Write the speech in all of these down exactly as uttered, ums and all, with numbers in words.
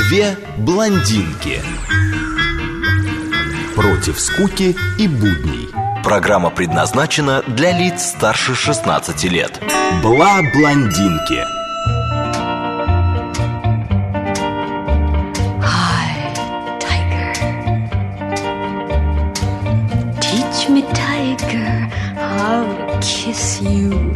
Две блондинки. Против скуки и будней. Программа предназначена для лиц старше шестнадцати лет. Бла-блондинки. Hi, tiger. Teach me, tiger, how to kiss you.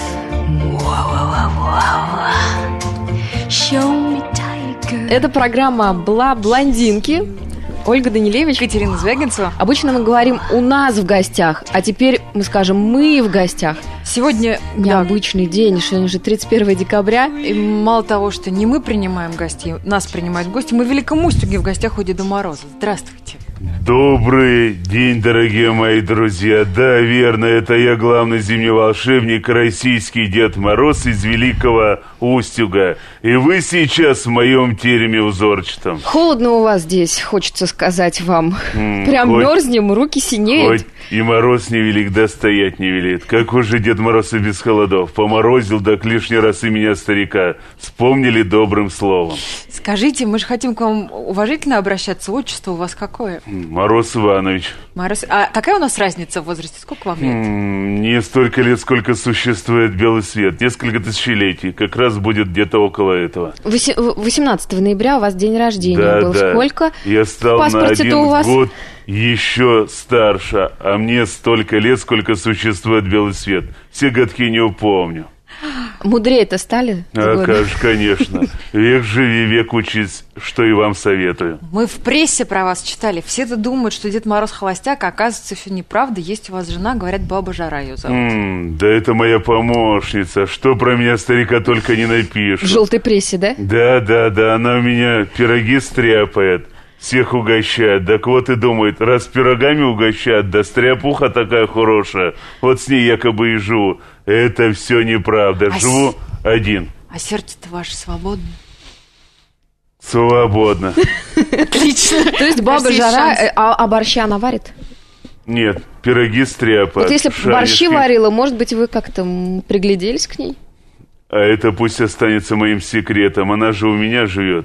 Show me, tiger. Это программа «Бла-блондинки». Ольга Данилевич, Катерина Звягинцева. Обычно мы говорим «у нас в гостях», а теперь мы скажем «мы в гостях». Сегодня необычный да. день, сегодня же тридцать первое декабря. И мало того, что не мы принимаем гостей, нас принимают гости, мы в Великом Устюге в гостях у Деда Мороза. Здравствуйте. Добрый день, дорогие мои друзья. Да, верно, это я, главный зимний волшебник, российский Дед Мороз из Великого Устюга. И вы сейчас в моем тереме узорчатом. Холодно у вас здесь, хочется сказать вам. М, Прям хоть, мерзнем, руки синеют. Хоть и мороз невелик, да стоять не велит. Какой же Дед Мороз и без холодов. Поморозил, да лишний раз и меня, старика. Вспомнили добрым словом. Скажите, мы же хотим к вам уважительно обращаться. Отчество у вас какое? Мороз Иванович. Мороз... А какая у нас разница в возрасте? Сколько вам лет? М-м, не столько лет, сколько существует белый свет. Несколько тысячелетий. Как раз будет где-то около этого. восемнадцатого ноября у вас день рождения да, был. Да. Сколько? Я стал в на один у вас... год еще старше. А мне столько лет, сколько существует белый свет. Все годки не упомню. Мудрее-то стали? А, конечно. Век живи, век учись, что и вам советую. Мы в прессе про вас читали. Все-то думают, что Дед Мороз холостяк, а оказывается, все неправда. Есть у вас жена, говорят, баба Жара ее зовут. М-м, да это моя помощница. Что про меня старика только не напишут. В желтой прессе, да? Да, да, да. Она у меня пироги стряпает. Всех угощает. Так вот и думает, раз пирогами угощает, да стряпуха такая хорошая, вот с ней якобы и живу. Это все неправда. А Живу с... один. А сердце-то ваше свободно? Свободно. Отлично. То есть баба Жара, а борща она варит? Нет, пироги стряпает. Вот если бы борщи варила, может быть, вы как-то пригляделись к ней? А это пусть останется моим секретом. Она же у меня живет.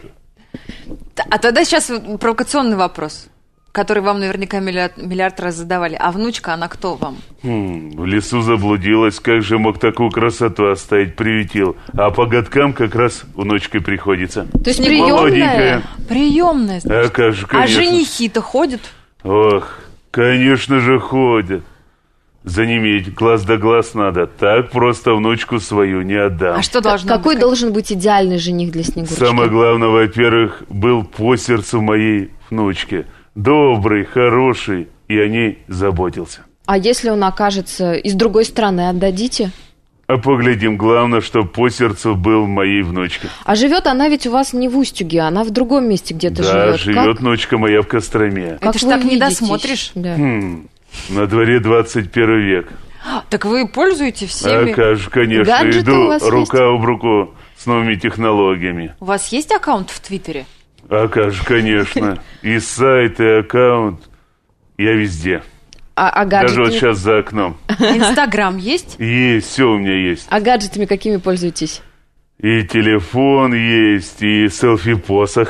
А тогда сейчас провокационный вопрос, который вам наверняка миллиард, миллиард раз задавали. А внучка, она кто вам? Хм, в лесу заблудилась. Как же мог такую красоту оставить? Приютил. А по годкам как раз внучкой приходится. То есть приемная? Приемная, а, конечно. а женихи-то ходят? Ох, конечно же ходят. За ними ведь глаз да глаз надо. Так просто внучку свою не отдам. А что должно Какой быть? должен быть идеальный жених для Снегурочки? Самое главное, во-первых, был по сердцу моей внучки. Добрый, хороший, и о ней заботился. А если он окажется из другой страны, отдадите? А поглядим, главное, чтобы по сердцу был моей внучке. А живет она ведь у вас не в Устюге, она в другом месте где-то да, живет. Да, живет внучка моя в Костроме. Это ж так не досмотришь. Да. Хм, на дворе двадцать первый век. Так вы пользуетесь всеми? А, конечно, гаджеты иду рука есть? об руку с новыми технологиями. У вас есть аккаунт в Твиттере? А, конечно. И сайт, и аккаунт. Я везде. А, а гаджеты... Даже вот сейчас за окном. Инстаграм есть? Есть, все у меня есть. А гаджетами какими пользуетесь? И телефон есть, и селфи-посох.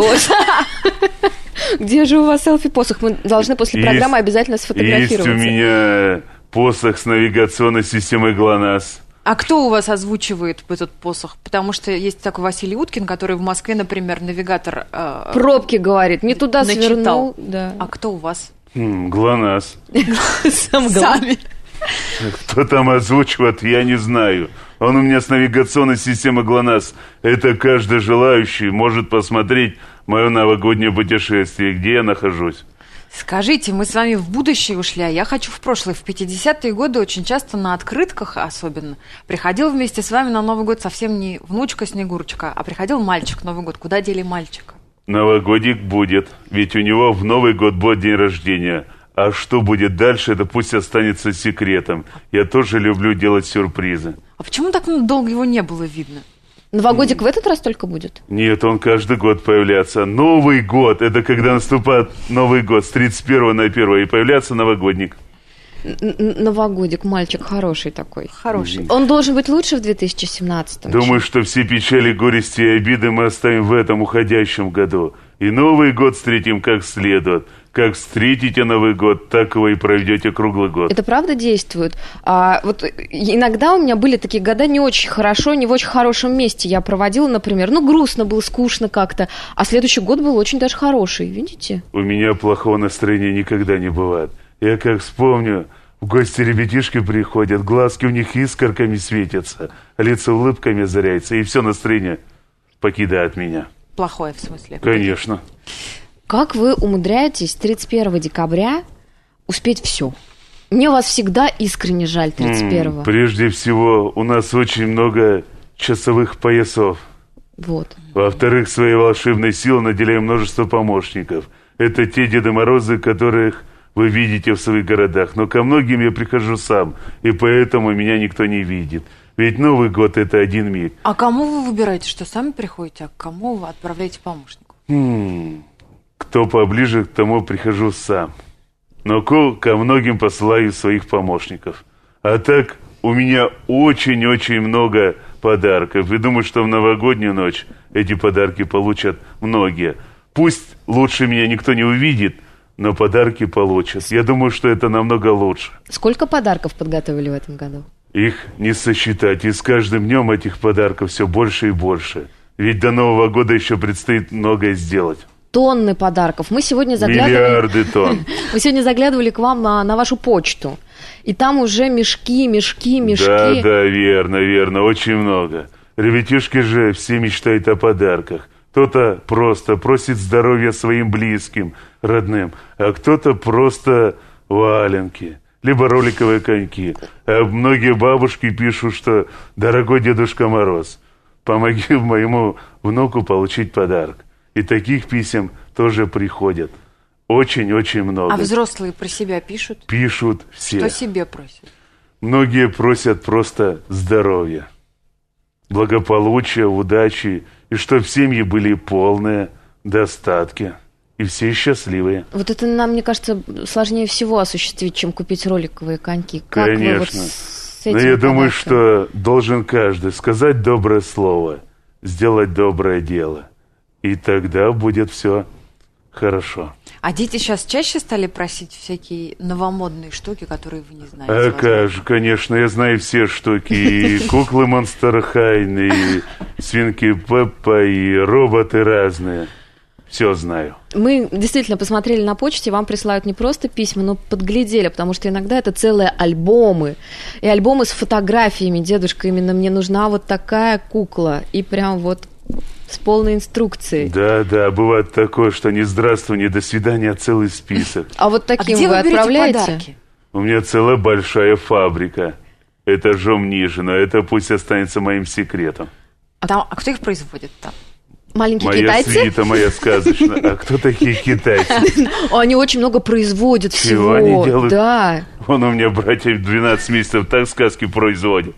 Где же у вас селфи-посох? Мы должны после есть, программы обязательно сфотографироваться. Есть у меня посох с навигационной системой ГЛОНАСС. А кто у вас озвучивает этот посох? Потому что есть такой Василий Уткин, который в Москве, например, навигатор... Э, Пробки говорит, не туда начитал. свернул. Да. А кто у вас? М, ГЛОНАСС. Сам Сами. Кто там озвучивает, я не знаю. Он у меня с навигационной системой ГЛОНАСС. Это каждый желающий может посмотреть мое новогоднее путешествие, где я нахожусь. Скажите, мы с вами в будущее ушли, а я хочу в прошлое. В пятидесятые годы очень часто на открытках особенно приходил вместе с вами на Новый год совсем не внучка Снегурочка, а приходил мальчик Новый год. Куда дели мальчика? Новогодик будет, ведь у него в Новый год будет день рождения. А что будет дальше, это пусть останется секретом. Я тоже люблю делать сюрпризы. А почему так долго его не было видно? Новогодик в этот раз только будет? Нет, он каждый год появляется. Новый год, это когда наступает Новый год, с тридцать первого на первое, и появляется новогодник. Новогодик, мальчик хороший такой. Хороший. Он должен быть лучше в две тысячи семнадцатом. Думаю, что все печали, горести и обиды мы оставим в этом уходящем году. И Новый год встретим как следует. Как встретите Новый год, так его и проведете круглый год. Это правда действует? А, вот иногда у меня были такие года не очень хорошо, не в очень хорошем месте. Я проводила, например, ну, грустно было, скучно как-то. А следующий год был очень даже хороший, видите? У меня плохого настроения никогда не бывает. Я как вспомню, в гости ребятишки приходят, глазки у них искорками светятся, а лица улыбками озаряются, и все настроение покидает меня. Плохое в смысле? Конечно. Как вы умудряетесь тридцать первого декабря успеть все? Мне вас всегда искренне жаль тридцать первого. Прежде всего, у нас очень много часовых поясов. Вот. Во-вторых, своей волшебной силой наделяем множество помощников. Это те Деды Морозы, которых вы видите в своих городах. Но ко многим я прихожу сам, и поэтому меня никто не видит. Ведь Новый год – это один миг. А кому вы выбираете, что сами приходите, а к кому вы отправляете помощников? М-м, кто поближе, к тому прихожу сам. Но ко, ко многим посылаю своих помощников. А так у меня очень-очень много подарков. И думаю, что в новогоднюю ночь эти подарки получат многие. Пусть лучше меня никто не увидит, но подарки получат. Я думаю, что это намного лучше. Сколько подарков подготовили в этом году? Их не сосчитать. И с каждым днем этих подарков все больше и больше. Ведь до Нового года еще предстоит многое сделать. Тонны подарков. Мы сегодня заглядывали... Миллиарды тонн. Мы сегодня заглядывали к вам на, на вашу почту. И там уже мешки, мешки, мешки. Да, да, верно, верно. Очень много. Ребятишки же все мечтают о подарках. Кто-то просто просит здоровья своим близким, родным, а кто-то просто валенки, либо роликовые коньки. А многие бабушки пишут, что «Дорогой Дедушка Мороз, помоги моему внуку получить подарок». И таких писем тоже приходят. Очень-очень много. А взрослые про себя пишут? Пишут все. Что себе просят? Многие просят просто здоровья, благополучия, удачи, и чтобы семьи были полные, достатки, и все счастливые. Вот это нам, мне кажется, сложнее всего осуществить, чем купить роликовые коньки. Как Конечно. Вы вот с этим Но я думаю, подарком? что должен каждый сказать доброе слово, сделать доброе дело. И тогда будет все хорошо. А дети сейчас чаще стали просить всякие новомодные штуки, которые вы не знаете? А как же, конечно, я знаю все штуки. И куклы Монстер Хайн, и свинки Пеппа, и роботы разные. Все знаю. Мы действительно посмотрели на почте, вам присылают не просто письма, но подглядели, потому что иногда это целые альбомы. И альбомы с фотографиями. Дедушка, именно мне нужна вот такая кукла. И прям вот... с полной инструкцией. Да, да, бывает такое, что не здравствуй, не до свидания, а целый список. А вот таким а где вы, вы отправляете? Подарки? У меня целая большая фабрика, этажом ниже, но это пусть останется моим секретом. А, там, а кто их производит там? Маленькие Моя китайцы? свита, моя сказочная. А кто такие китайцы? Они очень много производят Чего всего. они делают? Да. Вон у меня братья в двенадцать месяцев так сказки производят.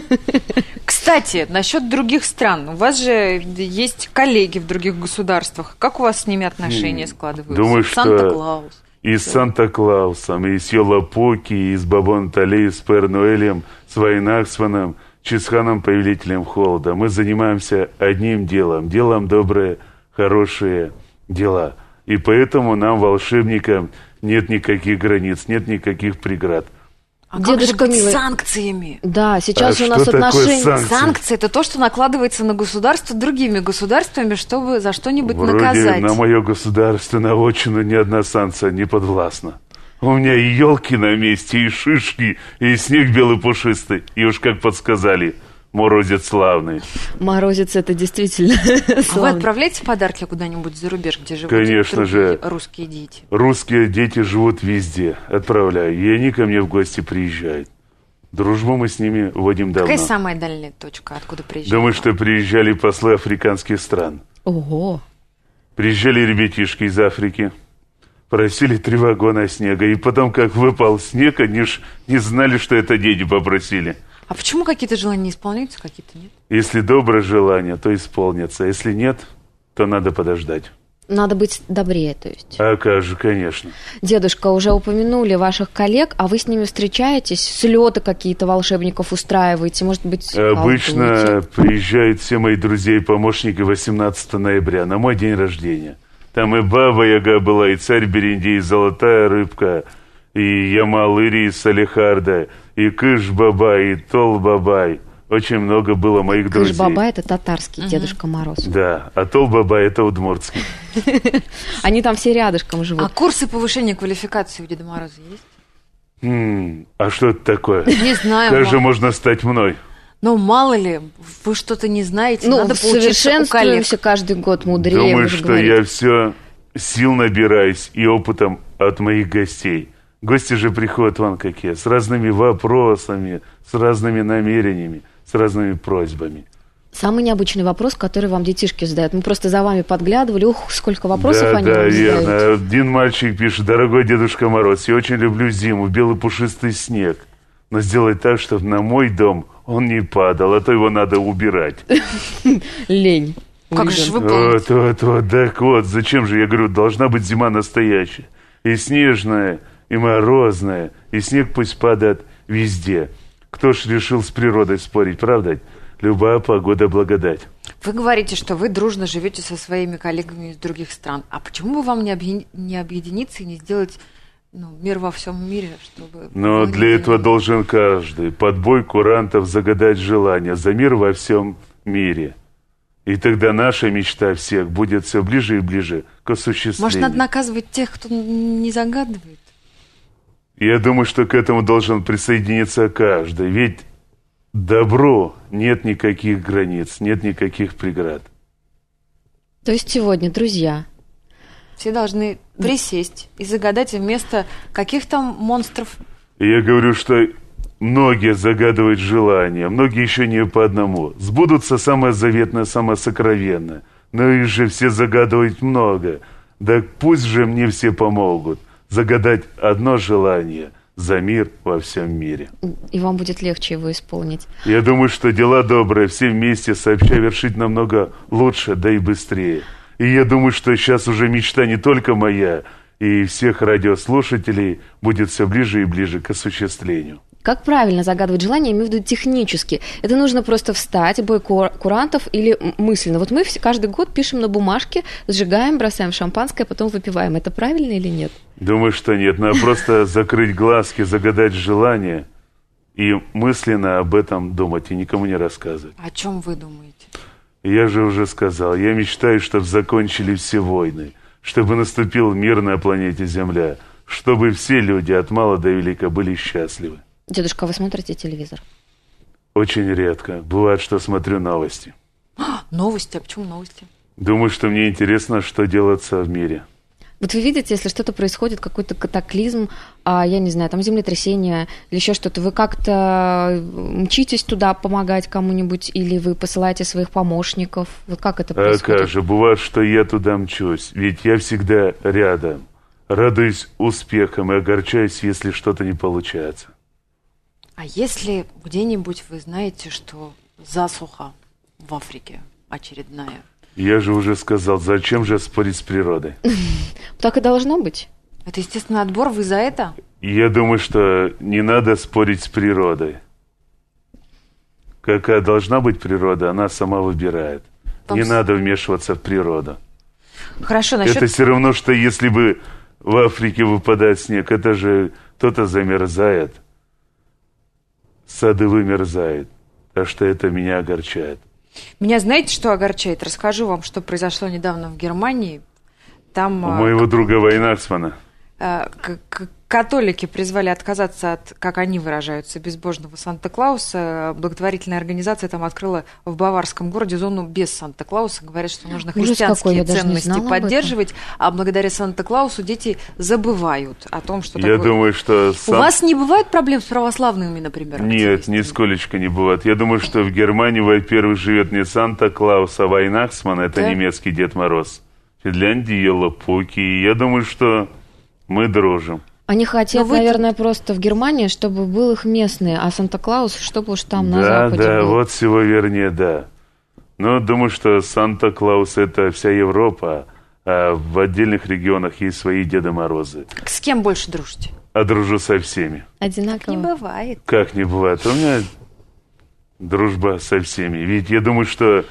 Кстати, насчет других стран. У вас же есть коллеги в других государствах. Как у вас с ними отношения складываются? Думаю, что Санта-Клаус. И с Санта-Клаусом, и с Йолапоки, и с Бабон-Талей, и с Пэр-Нуэлем, с Вайнаксманом, Чисханом, повелителем холода. Мы занимаемся одним делом. Делом добрые, хорошие дела. И поэтому нам, волшебникам, нет никаких границ, нет никаких преград. А как же Дедушка быть с милый. санкциями? Да, сейчас А у нас что такое отношения... санкции? Санкции – это то, что накладывается на государство другими государствами, чтобы за что-нибудь Вроде наказать. на мое государство, на отчину ни одна санкция не подвластна. У меня и елки на месте, и шишки, и снег белый пушистый. И уж как подсказали, морозец славный. Морозец, это действительно А вы славно. отправляете подарки куда-нибудь за рубеж, где живут Конечно другие же. русские дети? Русские дети живут везде, отправляю. И они ко мне в гости приезжают. Дружбу мы с ними водим давно. Какая самая дальняя точка, откуда приезжают? Думаю, что приезжали послы африканских стран. Ого. Приезжали ребятишки из Африки, просили три вагона снега. И потом, как выпал снег, они ж не знали, что это дети попросили. А почему какие-то желания исполняются, какие-то нет? Если доброе желание, то исполнится. Если нет, то надо подождать. Надо быть добрее, то есть. А как же, конечно. Дедушка, уже упомянули ваших коллег, а вы с ними встречаетесь? Слеты какие-то волшебников устраиваете? Может быть, обычно колдуете? Приезжают все мои друзья и помощники восемнадцатого ноября на мой день рождения. Там и Баба Яга была, и Царь Берендей, и Золотая Рыбка, и Ямал-Ири из Салихарда, и Кыш-Бабай, и Тол-Бабай. Очень много было моих друзей. Кыш-Бабай – это татарский, угу. Дедушка Мороз. Да, а Тол-Бабай – это удмуртский. Они там все рядышком живут. А курсы повышения квалификации у Деда Мороза есть? М-м, а что это такое? Не знаю. Как же можно стать мной? Ну, мало ли, вы что-то не знаете, ну, надо поучиться у коллег. Совершенствуемся каждый год, мудрее. Думаю, что говорить. Я все сил набираюсь и опытом от моих гостей. Гости же приходят вон какие, с разными вопросами, с разными намерениями, с разными просьбами. Самый необычный вопрос, который вам детишки задают. Мы просто за вами подглядывали. Ух, сколько вопросов да, они да, вам верно. задают. Один мальчик пишет: дорогой Дедушка Мороз, я очень люблю зиму, белый пушистый снег. Но сделай так, чтобы на мой дом он не падал, а то его надо убирать. Лень. Как же выполнить? Вот, вот, вот, так вот. Зачем же, я говорю, должна быть зима настоящая. И снежная, и морозная, и снег пусть падает везде. Кто ж решил с природой спорить, правда? Любая погода благодать. Вы говорите, что вы дружно живете со своими коллегами из других стран. А почему бы вам не, объедин... не объединиться и не сделать ну, мир во всем мире, чтобы... Но для не... этого должен каждый под бой курантов загадать желание за мир во всем мире. И тогда наша мечта всех будет все ближе и ближе к осуществлению. Может, надо наказывать тех, кто не загадывает? Я думаю, что к этому должен присоединиться каждый. Ведь добру нет никаких границ, нет никаких преград. То есть сегодня, друзья... Все должны присесть и загадать вместо каких там монстров. Я говорю, что многие загадывают желания, многие еще не по одному. Сбудутся самое заветное, самое сокровенное. Но их же все загадывают много. Да пусть же мне все помогут загадать одно желание за мир во всем мире. И вам будет легче его исполнить. Я думаю, что дела добрые все вместе сообща вершить намного лучше, да и быстрее. И я думаю, что сейчас уже мечта не только моя, и всех радиослушателей будет все ближе и ближе к осуществлению. Как правильно загадывать желание, я имею в виду технически? Это нужно просто встать, бой курантов или мысленно? Вот мы каждый год пишем на бумажке, сжигаем, бросаем в шампанское, потом выпиваем. Это правильно или нет? Думаю, что нет. Надо просто закрыть глазки, загадать желание и мысленно об этом думать и никому не рассказывать. О чем вы думаете? Я же уже сказал, я мечтаю, чтобы закончили все войны, чтобы наступил мир на планете Земля, чтобы все люди от мала до велика были счастливы. Дедушка, вы смотрите телевизор? Очень редко. Бывает, что смотрю новости. А, новости? А почему новости? Думаю, что мне интересно, что делается в мире. Вот вы видите, если что-то происходит, какой-то катаклизм, а, я не знаю, там землетрясение или еще что-то, вы как-то мчитесь туда помогать кому-нибудь или вы посылаете своих помощников? Вот как это происходит? А как же, бывает, что я туда мчусь, ведь я всегда рядом. Радуюсь успехам и огорчаюсь, если что-то не получается. А если где-нибудь вы знаете, что засуха в Африке очередная? Я же уже сказал, зачем же спорить с природой? Так и должно быть. Это естественный отбор, вы за это? Я думаю, что не надо спорить с природой. Какая должна быть природа, она сама выбирает. Вам не с... надо вмешиваться в природу. Хорошо, насчет... Это все равно, что если бы в Африке выпадает снег, это же кто-то замерзает. Сады вымерзают. Так что это меня огорчает. Меня знаете, что огорчает? Расскажу вам, что произошло недавно в Германии. Там... У моего друга Вайнахсмана. Католики призвали отказаться от, как они выражаются, безбожного Санта-Клауса. Благотворительная организация там открыла в баварском городе зону без Санта-Клауса. Говорят, что нужно христианские ценности поддерживать, а благодаря Санта-Клаусу дети забывают о том, что Я такое... думаю, что... Сан... У вас не бывает проблем с православными, например? Нет, нисколечко не бывает. Я думаю, что в Германии, во-первых, живет не Санта-Клаус, а Вайнахсман, это да? немецкий Дед Мороз. В Финляндии Елопуки. И я думаю, что мы дружим. Они хотят, вы... наверное, просто в Германии, чтобы был их местный, а Санта-Клаус, чтобы уж там да, на Западе Да, да, был. вот всего вернее, да. Но думаю, что Санта-Клаус – это вся Европа, А в отдельных регионах есть свои Деды Морозы. С кем больше дружите? А дружу со всеми. Одинаково. Не бывает. Как не бывает? У меня дружба со всеми. Ведь я думаю, что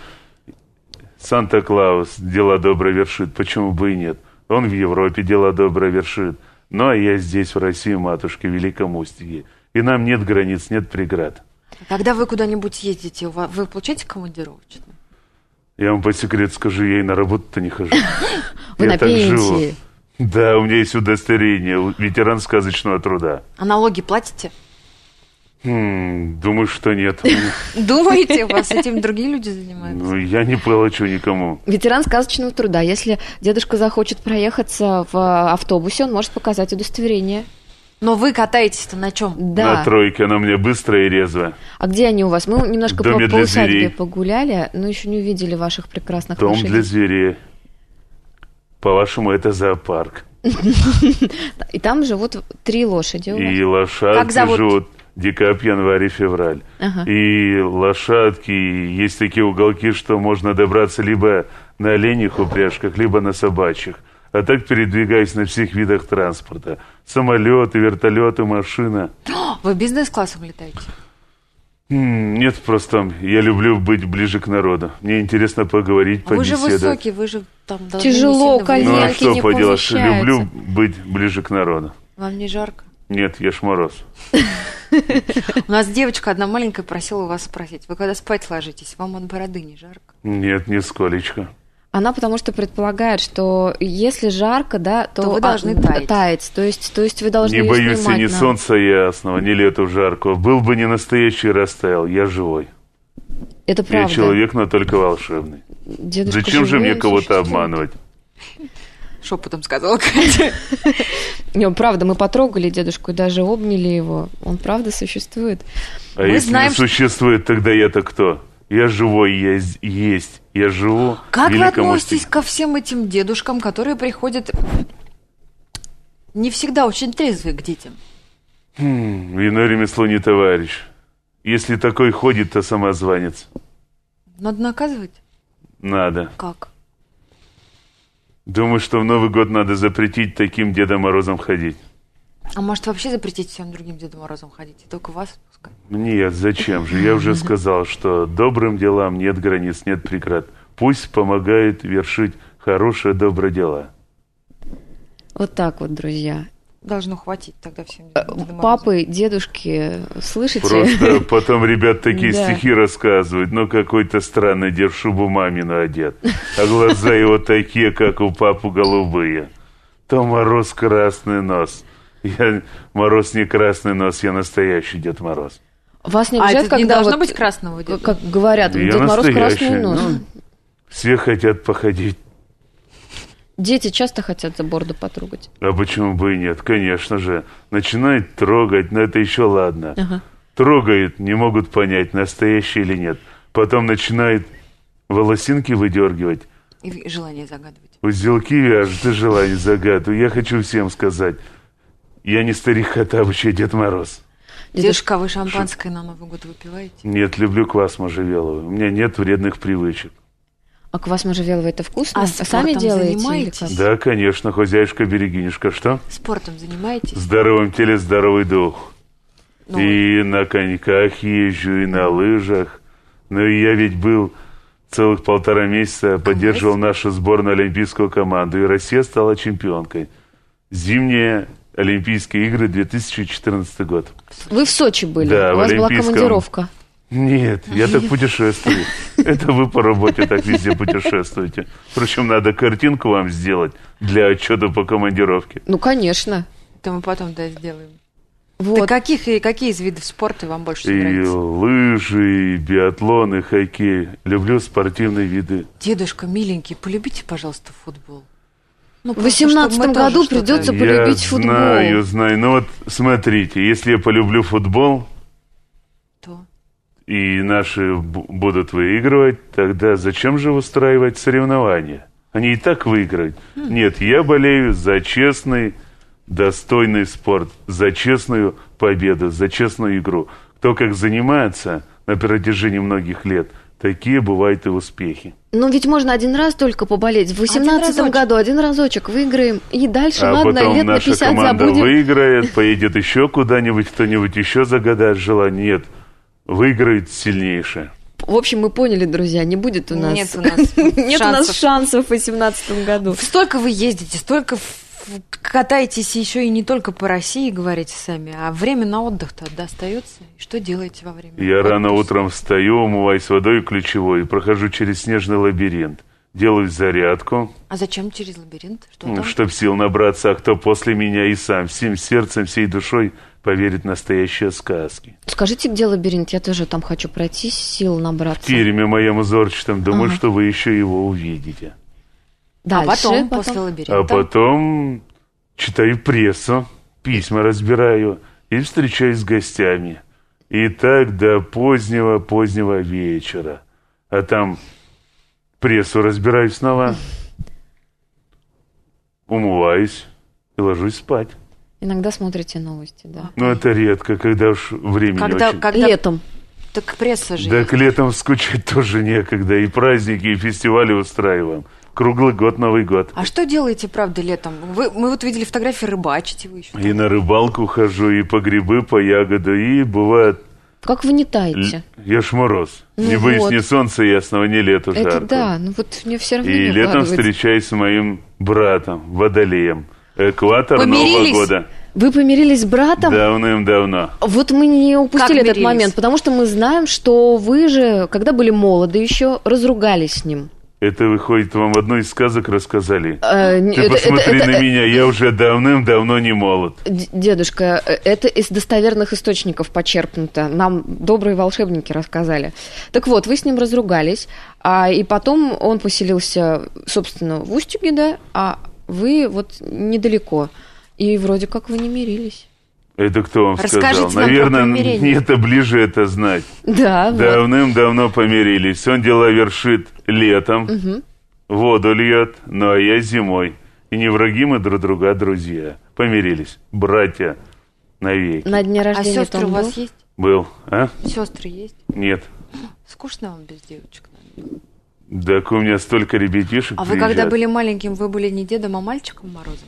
Санта-Клаус дела добрые вершит. Почему бы и нет? Он в Европе дела добрые вершит. Ну, а я здесь, в России, матушке, в Великом Устюге. И нам нет границ, нет преград. Когда вы куда-нибудь ездите, вы получаете командировочную? Я вам по секрету скажу, я и на работу-то не хожу. Вы на пенсии. Да, у меня есть удостоверение, ветеран сказочного труда. А налоги платите? Хм, думаю, что нет. Думаете, у вас этим другие люди занимаются? Ну, я не плачу никому. Ветеран сказочного труда. Если дедушка захочет проехаться в автобусе, он может показать удостоверение. Но вы катаетесь-то на чем? Да. На тройке, она у меня быстрая и резвая. А где они у вас? Мы немножко по, Доме по для усадьбе зверей. погуляли, но еще не увидели ваших прекрасных Дом лошадей. для зверей. По-вашему, это зоопарк. И там живут три лошади у вас. И лошадки Как зовут? живут декабрь, январь и февраль. Ага. И лошадки, есть такие уголки, что можно добраться либо на оленях упряжках, либо на собачьих. А так передвигаясь на всех видах транспорта. Самолеты, вертолеты, машина. Вы бизнес-классом летаете? М, Нет, просто я люблю быть ближе к народу. Мне интересно поговорить, А вы же побеседовать. высокий, вы же там должны Тяжело, не сильно Ну а коленки что не поделаешь, помещаются. люблю быть ближе к народу. Вам не жарко? Нет, я ж мороз. У нас девочка одна маленькая просила у вас спросить. Вы когда спать ложитесь, вам от бороды не жарко? Нет, нисколечко. Она потому что предполагает, что если жарко, да, то, То вы а, должны таять. таять. То есть, то есть вы должны Не её боюсь я снимать ни на- солнца ясного, ни лета жаркого. Был бы не настоящий, растаял. Я живой. Это правда. Я человек, но только волшебный. Дедушка Зачем же живой, мне он кого-то существует. обманывать? Шепотом сказала Катя. Не, правда, мы потрогали дедушку и даже обняли его. Он правда существует. А Мы если знаем, не что- существует, тогда я-то кто? Я живой, я з- есть. Я живу Как в вы Великом относитесь Устюге. ко всем этим дедушкам, которые приходят не всегда очень трезвые к детям? Хм, Вино ремесло не товарищ. Если такой ходит, то самозванец. Надо наказывать? Надо. Как? Думаю, что в Новый год надо запретить таким Дедом Морозом ходить. А может вообще запретить всем другим Дедом Морозом ходить? И только вас пускать? Нет, зачем же? Я уже сказал, что добрым делам нет границ, нет преград. Пусть помогает вершить хорошие добрые дела. Вот так вот, друзья. Должно хватить тогда всем Э, Дедом Морозом. Папы, дедушки, слышите? Просто потом ребят такие Да. стихи рассказывают. Ну, какой-то странный дед в шубу мамину одет. А глаза его такие, как у папу, голубые. То Мороз красный нос. Я Мороз не красный нос, я настоящий Дед Мороз. Вас не А обижает, это не когда должно вот, быть красного Деда? как говорят, Я Дед Мороз настоящий. красный нос. Ну, все хотят походить. Дети часто хотят за бороду потрогать. А почему бы и нет? Конечно же. Начинает трогать, но это еще ладно. Ага. Трогают, не могут понять, настоящий или нет. Потом начинает волосинки выдергивать. И желание загадывать. Узелки вяжут и желание загадывают. Я хочу всем сказать. Я не старик Хоттабыч, я Дед Мороз. Дедушка, вы шампанское на Новый год выпиваете? Нет, люблю квас можжевеловый. У меня нет вредных привычек. А квас можжевеловый это вкусно? А сами спортом делаете? или занимаетесь? как? Да, конечно, хозяюшка-берегинюшка. Что? Спортом занимаетесь? В здоровом теле здоровый дух. Ну, И на коньках езжу, и на лыжах. Ну и я ведь был целых полтора месяца, поддерживал нашу сборную олимпийскую команду. И Россия стала чемпионкой. Зимние Олимпийские игры две тысячи четырнадцатый год. Вы в Сочи были? Да, У в вас была Олимпийском. командировка. Нет, я так путешествую. Это вы по работе так везде путешествуете. Впрочем, надо картинку вам сделать для отчета по командировке. Ну, конечно. это мы потом, да, сделаем. Вот. Так каких, и какие из видов спорта вам больше всего И нравится? лыжи, и биатлон, и хоккей. Люблю спортивные виды. Дедушка, миленький, полюбите, пожалуйста, футбол. Ну, В просто, восемнадцатом чтобы мы тоже году что-то- придется Я полюбить футбол. знаю, знаю. Ну вот, смотрите, если я полюблю футбол, То. и наши бу- будут выигрывать, тогда зачем же устраивать соревнования? Они и так выиграют. Нет, я болею за честный, достойный спорт, за честную победу, за честную игру. Кто как занимается на протяжении многих лет, Такие бывают и успехи. Ну, ведь можно один раз только поболеть. В восемнадцатом году один разочек выиграем, и дальше, а ладно, потом лет на наша пятьдесят команда забудем. выиграет, поедет еще куда-нибудь, кто-нибудь еще загадает желание. Нет, выиграет сильнейшее. В общем, мы поняли, друзья, не будет у нас... Нет у нас Нет у нас шансов. шансов в восемнадцатом году. Столько вы ездите, столько катаетесь еще и не только по России, говорите сами, а время на отдых-то достается. И что делаете во время Я отдыха? рано утром встаю, умываюсь водой ключевой и прохожу через снежный лабиринт. Делаю зарядку, А зачем через лабиринт? Что там? чтобы сил набраться, а кто после меня и сам всем сердцем, всей душой поверит в настоящие сказки. Скажите, где лабиринт? Я тоже там хочу пройти, сил В набраться. тереме моем узорчатом, думаю, Ага. что вы еще его увидите. Дальше, а потом, потом. после лабиринта? А потом читаю прессу, письма разбираю и встречаюсь с гостями. И так до позднего-позднего вечера. А там прессу разбираю снова, умываюсь и ложусь спать. Иногда смотрите новости, да. Но это редко, когда уж времени Когда, очень. когда... Летом. Так пресса же Да есть. к летом скучать тоже некогда. И праздники, и фестивали устраиваем. Круглый год, Новый год. А что делаете, правда, летом? Вы, мы вот видели фотографии, рыбачите вы еще. И на рыбалку хожу, и по грибы, по ягоду, и бывает... Как вы не таете? Л- Я ж мороз. Ну не боюсь вот. ни солнца ясного, ни лета Это жаркого. да, ну вот мне все равно И не летом укладывается. встречаюсь с моим братом, водолеем. Экватор Помирились? Нового года. Вы помирились с братом? Давным-давно. Вот мы не упустили Как этот мирились? момент, потому что мы знаем, что вы же, когда были молоды еще, разругались с ним. Это, выходит, вам в одной из сказок рассказали. Э, не- Ты это- посмотри это- на это- меня, я уже давным-давно не молод. Д- Дедушка, э, это из достоверных источников почерпнуто. Нам добрые волшебники рассказали. Так вот, вы с ним разругались, а, и потом он поселился, собственно, в Устюге, да, а вы вот недалеко. И вроде как вы не мирились. Это кто вам Расскажите сказал? нам про Наверное, помирение. мне-то ближе это знать. Да, вот. Давным-давно помирились. Он дела вершит летом, воду льет, ну а я зимой. И не враги мы друг друга, а друзья. Помирились. Братья навеки. На дне А рождения сестры у он вас был? есть? Был, а? Сестры есть? Нет. Скучно вам без девочек, наверное. Так у меня столько ребятишек А вы когда приезжают. были маленьким, вы были не Дедом, а мальчиком Морозом?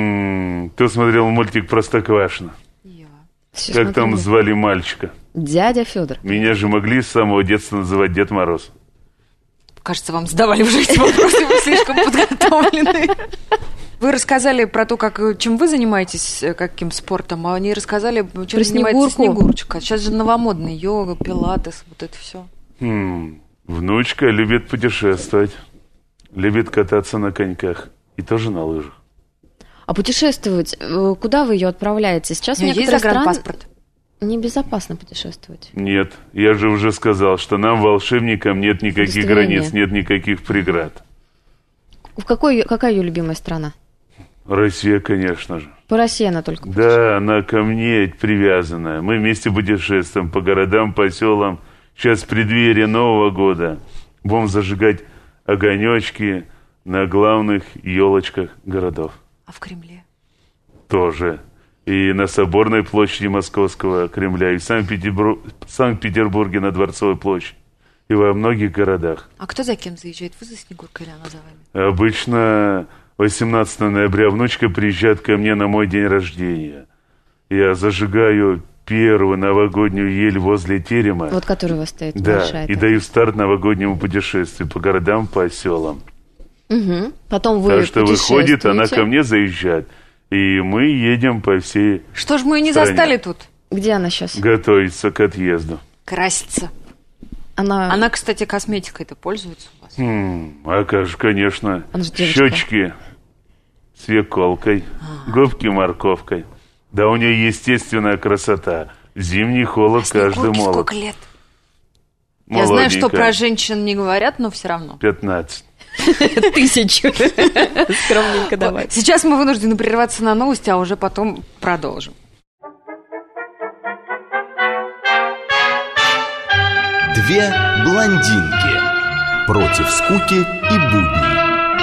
М, Кто смотрел мультик «Простоквашино»? Я. Всё Как там смотрели. звали мальчика? Дядя Федор. Меня же могли с самого детства называть Дед Мороз. Кажется, вам задавали уже эти вопросы, вы слишком подготовлены. Вы рассказали про то, как, чем вы занимаетесь, э, каким спортом, а они рассказали, чем Про занимается Снегурку. Снегурочка. Сейчас же новомодный йога, пилатес, вот это все. М, Внучка любит путешествовать, любит кататься на коньках и тоже на лыжах. А путешествовать, э, куда вы ее отправляете? Сейчас У в нее есть некоторых странах загранпаспорт? небезопасно путешествовать. Нет, я же уже сказал, что нам, волшебникам, нет никаких Удостоверение. границ, нет никаких преград. В какой, какая ее любимая страна? Россия, конечно же. По России она только. Да, она ко мне привязана. Мы вместе путешествуем по городам, по селам. Сейчас в преддверии Нового года будем зажигать огонечки на главных елочках городов. А в Кремле? Тоже. И на Соборной площади Московского Кремля, и в Санкт-Петербур- Санкт-Петербурге на Дворцовой площади, и во многих городах. А кто за кем заезжает? Вы за Снегуркой или она за вами? Обычно восемнадцатого ноября внучка приезжает ко мне на мой день рождения. Я зажигаю первую новогоднюю ель возле терема. Вот которая у вас стоит Да, большая. и даю старт новогоднему путешествию по городам, по селам. Мгм. Потом вы Так что выходит, она путешествуете. ко мне заезжает. И мы едем по всей Что ж мы не стране. застали тут? Где она сейчас? готовиться к отъезду. Краситься. Она... Она, кстати, косметикой-то пользуется у вас? М, А как же, конечно, Она же девочка. щечки свеколкой, губки морковкой. Да у нее естественная красота. Зимний холод А каждый Снегурке молод. сколько лет? Я знаю, что Молоденькая. про женщин не говорят, но все равно. пятнадцать. Тысячу. Скромненько давай. Сейчас мы вынуждены прерваться на новости, а уже потом продолжим. Две блондинки против скуки и будней.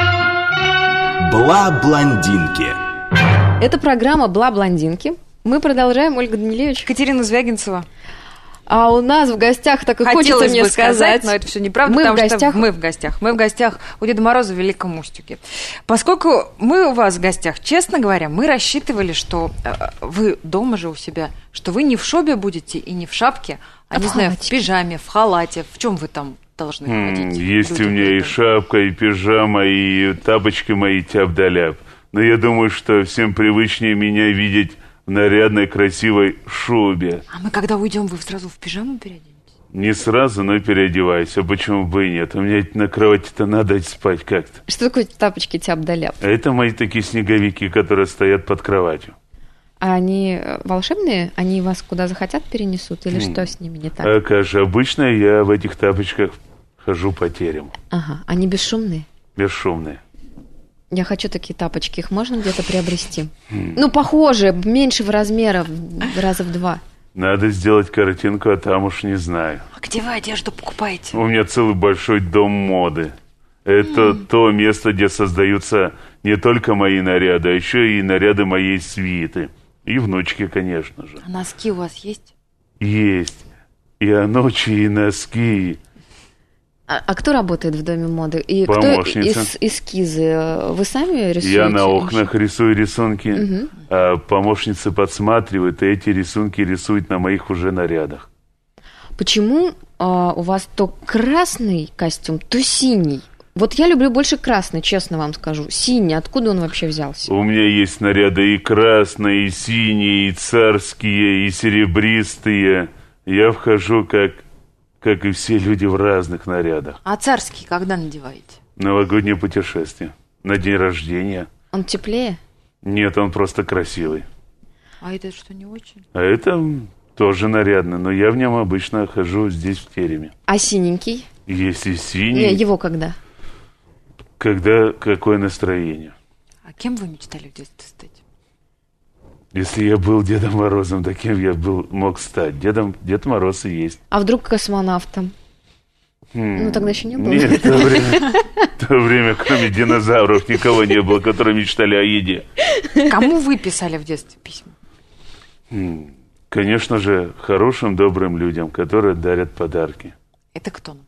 Бла-блондинки. Это программа «Бла-блондинки». Мы продолжаем, Ольга Данилевич. Екатерина Звягинцева. А у нас в гостях, так и Хотелось хочется мне бы сказать, сказать, но это все неправда, мы в потому гостях- что мы в гостях. Мы в гостях у Деда Мороза в Великом Устюге. Поскольку мы у вас в гостях, честно говоря, мы рассчитывали, что э, вы дома же у себя, что вы не в шобе будете и не в шапке, а, А не в знаю, в халатике. пижаме, в халате. В чем вы там должны М, ходить? Есть Люди у меня и добрые. шапка, и пижама, и тапочки мои тяп-да-ляп. Но я думаю, что всем привычнее меня видеть в нарядной, красивой шубе. А мы когда уйдем, вы сразу в пижаму переоденетесь? Не сразу, но переодеваюсь. А почему бы и нет? У меня на кровати-то надо спать как-то. Что такое тапочки тяп-да-ляп? А это мои такие снеговики, которые стоят под кроватью. А они э, волшебные? Они вас куда захотят перенесут? Или что с ними не так? А как же, обычно я в этих тапочках хожу по терему. Ага, они бесшумные? Бесшумные. Я хочу такие тапочки. Их можно где-то приобрести? Ну, похожие, меньшего размера, в- раза в два. Надо сделать картинку, а там уж не знаю. А где вы одежду покупаете? У меня целый большой дом моды. Это то место, где создаются не только мои наряды, а еще и наряды моей свиты. И внучки, конечно же. А носки у вас есть? Есть. И ночи, и носки. А, а кто работает в доме моды? И кто Помощница. эс- эскизы? Вы сами рисуете? Я на окнах рисую рисунки, а помощницы подсматривают, и эти рисунки рисуют на моих уже нарядах. Почему а, у вас то красный костюм, то синий? Вот я люблю больше красный, честно вам скажу. Синий, откуда он вообще взялся? У меня есть наряды и красные, и синие, и царские, и серебристые. Я вхожу, как, как и все люди, в разных нарядах. А царский когда надеваете? Новогоднее путешествие. На день рождения. Он теплее? Нет, он просто красивый. А это что, не очень? А это тоже нарядно, но я в нем обычно хожу здесь в тереме. А синенький? Есть и синий. Не, его когда? Когда какое настроение. А кем вы мечтали в детстве стать? Если я был Дедом Морозом, да кем я был, мог стать? Дедом, Дед Мороз и есть. А вдруг космонавтом? Хм. Ну, тогда еще не было. Нет, в то время, в то время, кроме динозавров, никого не было, которые мечтали о еде. Кому вы писали в детстве письма? Хм. Конечно же, хорошим, добрым людям, которые дарят подарки. Это кто, например?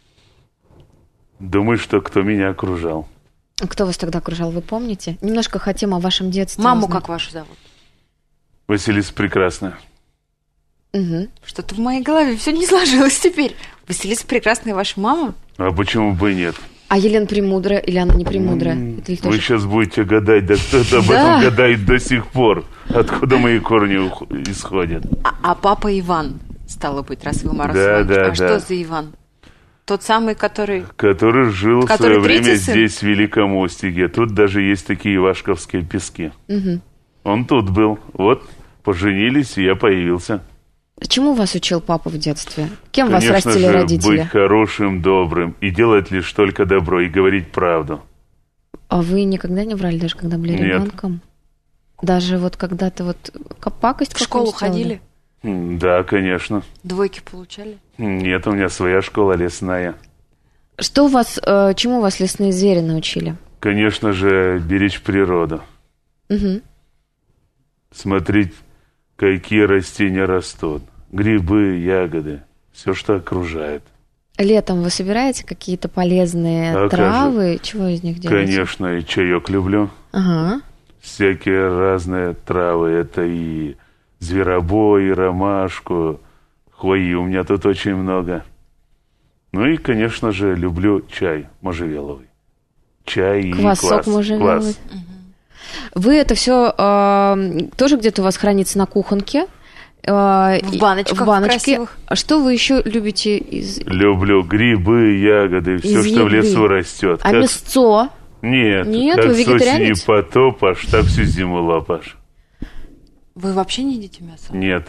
Думаю, что кто меня окружал. Кто вас тогда окружал, вы помните? Немножко хотим о вашем детстве Маму узнать. как вашу зовут? Василиса Прекрасная. Мгм. Что-то в моей голове все не сложилось теперь. Василиса Прекрасная ваша мама? А почему бы и нет? А Елена Премудрая или она не Премудрая? Это ли Вы тоже- сейчас будете гадать, да кто-то об Да. этом гадает до сих пор. Откуда мои корни ух- исходят? А, а папа Иван, стало быть, раз вы Мороз Да, Иванович. да, А да. что за Иван? Тот самый, который... Который жил в Который свое время третий сын? здесь, в Великом Устюге. Тут даже есть такие ивашковские пески. Мгм. Он тут был. Вот, поженились, и я появился. Чему вас учил папа в детстве? Кем вас Конечно растили же, родители? быть хорошим, добрым и делать лишь только добро и говорить правду. А вы никогда не врали, даже когда были Нет. ребенком? Даже вот когда-то вот ка- пакость В школу какую-нибудь сделали? ходили? М, Да, конечно. Двойки получали? М, Нет, у меня своя школа лесная. Что у вас, э, чему вас лесные звери научили? Конечно же, беречь природу. Мгм. Смотреть, какие растения растут. Грибы, ягоды. Все, что окружает. Летом вы собираете какие-то полезные А как же? травы? Чего из них делаете? Конечно, и чаек люблю. Ага. Всякие разные травы. Это и зверобой, и ромашку. Хвои у меня тут очень много. Ну и, конечно же, люблю чай можжевеловый. Чай и Квасок квас. можжевеловый. Квас. Вы это все тоже где-то у вас хранится на кухонке? э, В и- баночках в баночке. красивых. А что вы еще любите из... Люблю грибы, ягоды, все, Из что в еды. лесу растет. А мясцо? Нет, Нет, как вы с осени вегетарианец? потопашь, так всю зиму лапашь. Вы вообще не едите мясо? Нет.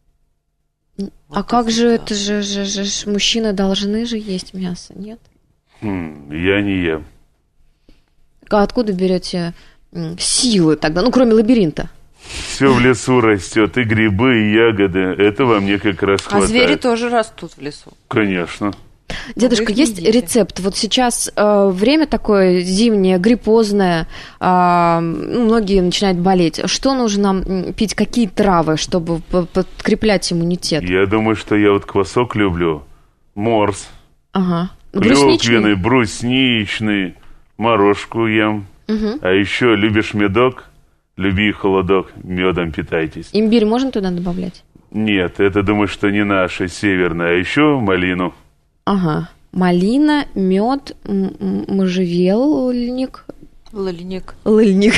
А как же это же, же, же, ж мужчины должны же есть мясо, нет? Хм, я не ем. А откуда берете м, силы тогда? Ну, кроме лабиринта. Все в лесу растет, и грибы, и ягоды. Это во мне как раз А хватает. звери тоже растут в лесу. Конечно. Дедушка, есть дети. рецепт? Вот сейчас э, время такое зимнее, гриппозное, э, многие начинают болеть. Что нужно нам пить? Какие травы, чтобы подкреплять иммунитет? Я думаю, что я вот квасок люблю. Морс. Ага. Клёквенный, брусничный. Морожку ем. Угу. А еще любишь медок? Люби холодок, медом питайтесь. Имбирь можно туда добавлять? Нет, это, думаю, что не наше, северное. А еще малину. Ага. Малина, мед, можжевельник. Лыльник. Лыльник.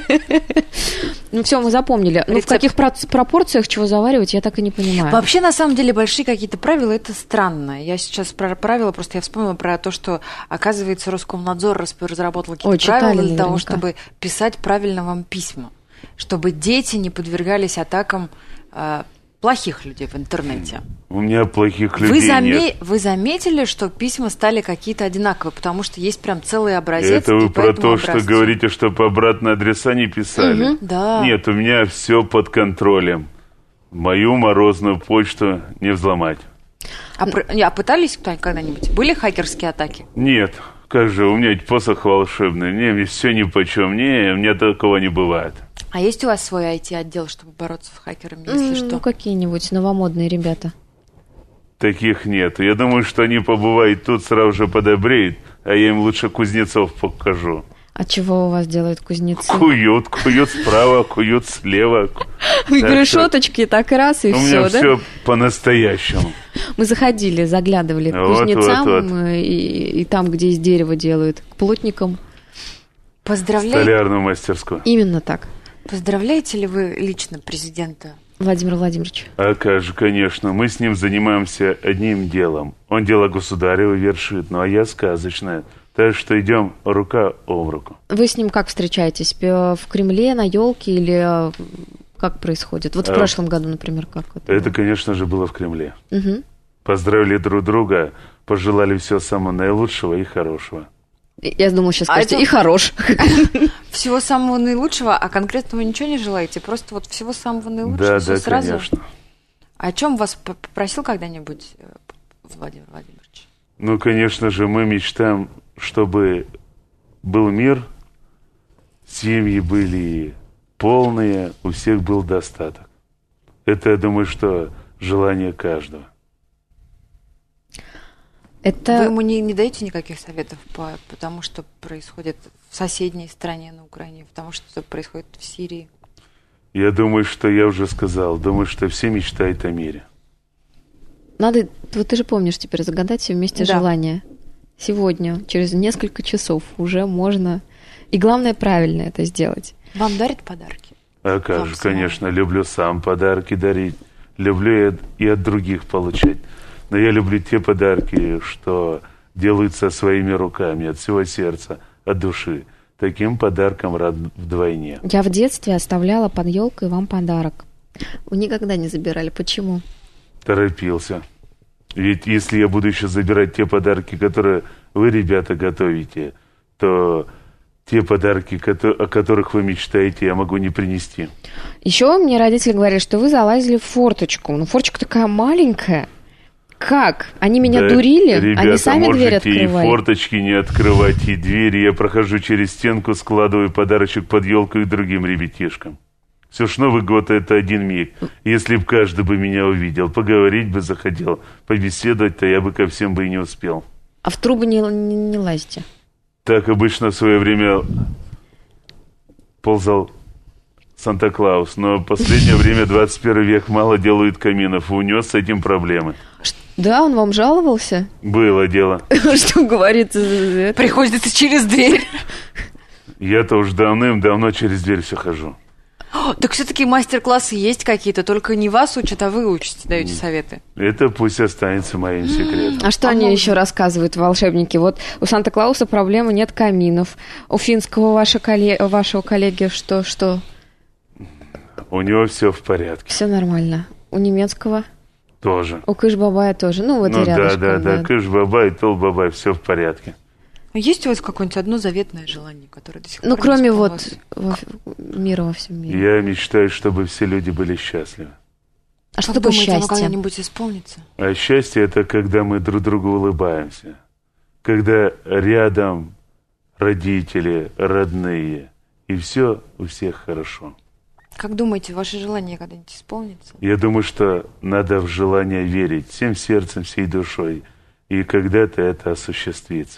Ну все, мы запомнили. Ну в каких пропорциях чего заваривать, я так и не понимаю. Вообще, на самом деле, большие какие-то правила, это странно. Я сейчас про правила, просто я вспомнила про то, что, оказывается, Роскомнадзор разработал какие-то Ой, правила для наверняка. того, чтобы писать правильно вам письма. Чтобы дети не подвергались атакам э, плохих людей в интернете. У меня плохих людей Вы, заме... нет. Вы заметили, что письма стали какие-то одинаковые, потому что есть прям целый образец. Это вы и по про этому то, что образцу. говорите, чтобы обратно адреса не писали? Мгм. Да. Нет, у меня все под контролем. Мою морозную почту не взломать. А, про- а пытались кто- когда-нибудь? Были хакерские атаки? Нет, как же, у меня ведь посох волшебный. Мне все нипочем. Не, у меня такого не бывает. А есть у вас свой ай ти-отдел, чтобы бороться с хакерами, если М, что? Ну, какие-нибудь новомодные ребята. Таких нет. Я думаю, что они побывают тут, сразу же подобреют, а я им лучше кузнецов покажу. А чего у вас делают кузнецы? Куют, куют справа, куют слева. Вы Так решеточки, так раз и У все, меня да? все по-настоящему. Мы заходили, заглядывали к Вот, кузнецам вот, вот. э, И, и там, где из дерева делают, к плотникам. Поздравляю. Столярную мастерскую. Именно так. Поздравляете ли вы лично президента? Владимир Владимирович. А как же, конечно, мы с ним занимаемся одним делом. Он дело государево вершит, ну а я сказочное. Так что идем рука об руку. Вы с ним как встречаетесь? П- В Кремле, на елке или э, как происходит? Вот в А, прошлом году, например, как это? Это, конечно же, было в Кремле. Мгм. Поздравили друг друга, пожелали всего самого наилучшего и хорошего. Я думала, сейчас А скажете, это- и хорош. Всего самого наилучшего, а конкретного ничего не желаете? Просто вот всего самого наилучшего Да, всё да, сразу? конечно. О чем вас п- попросил когда-нибудь э, Владимир Владимирович? Ну, конечно же, мы мечтаем, чтобы был мир, семьи были полные, у всех был достаток. Это, я думаю, что желание каждого. Это... Вы ему не, не даете никаких советов по, по тому, что происходит в соседней стране на Украине, потому что происходит в Сирии? Я думаю, что я уже сказал, думаю, что все мечтают о мире. Надо, вот ты же помнишь теперь, загадать все вместе Да. желание. Сегодня, через несколько часов уже можно... И главное, правильно это сделать. Вам дарят подарки? А как Вам же, самому? конечно, люблю сам подарки дарить, люблю и от, и от других получать. Но я люблю те подарки, что делаются своими руками, от всего сердца, от души. Таким подарком рад вдвойне. Я в детстве оставляла под елкой вам подарок. Вы никогда не забирали. Почему? Торопился. Ведь если я буду еще забирать те подарки, которые вы, ребята, готовите, то те подарки, кото- о которых вы мечтаете, я могу не принести. Еще мне родители говорили, что вы залазили в форточку. Но форточка такая маленькая. Как? Они меня Да, дурили? ребята, Они сами дверь можете и открывали? форточки не открывать, и двери. Я прохожу через стенку, складываю подарочек под елку и другим ребятишкам. Все ж Новый год — это один миг. Если б каждый бы меня увидел, поговорить бы захотел, побеседовать, то я бы ко всем бы и не успел. А в трубы не, не, не лазьте. Так обычно в свое время ползал Санта-Клаус, но в последнее время, двадцать первый век, мало делают каминов, и унес с этим проблемы. Да, он вам жаловался? Было дело. Что говорит? это? Приходится через дверь. Я-то уж давным-давно через дверь все хожу. О, так все-таки мастер-классы есть какие-то, только не вас учат, а вы учите, даете советы. Это пусть останется моим секретом. А что они еще рассказывают, волшебники? Вот у Санта-Клауса проблемы нет каминов. У финского вашего, колле... вашего коллеги что? что? У него все в порядке. Все нормально. У немецкого? Тоже. У Кыш-Бабая тоже. Ну, вот Ну и да, рядышком. да, да. Кыш-бабай, тол-бабай, все в порядке. А есть у вас какое-нибудь одно заветное желание, которое до сих пор Ну, не кроме вот сбылось? во- мира во всем мире. Я мечтаю, чтобы все люди были счастливы. А что Как такое думаете, оно счастье? когда-нибудь исполнится? А счастье – это когда мы друг другу улыбаемся. Когда рядом родители, родные, и все у всех хорошо. Как думаете, ваше желание когда-нибудь исполнится? Я думаю, что надо в желание верить всем сердцем, всей душой, и когда-то это осуществится.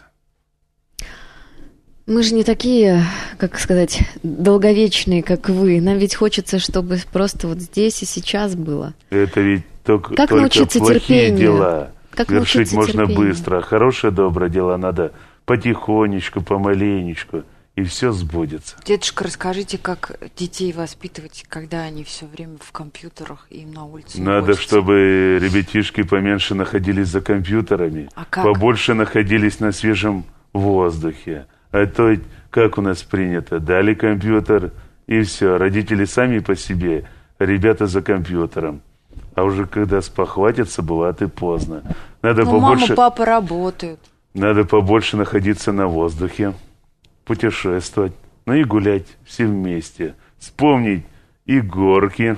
Мы же не такие, как сказать, долговечные, как вы. Нам ведь хочется, чтобы просто вот здесь и сейчас было. Это ведь только, Как только научиться плохие терпению? дела. Как Вершить научиться можно терпению? быстро, а хорошее, доброе дело надо потихонечку, помаленечку, и все сбудется. Дедушка, расскажите, как детей воспитывать, когда они все время в компьютерах и им на улице не Надо, хочется? чтобы ребятишки поменьше находились за компьютерами, А как? побольше находились на свежем воздухе. А то, как у нас принято, дали компьютер, и все. Родители сами по себе, ребята за компьютером. А уже когда спохватятся, бывает и поздно. Надо Ну, побольше, мама, папа работают. надо побольше находиться на воздухе, путешествовать, ну и гулять все вместе. Вспомнить и горки,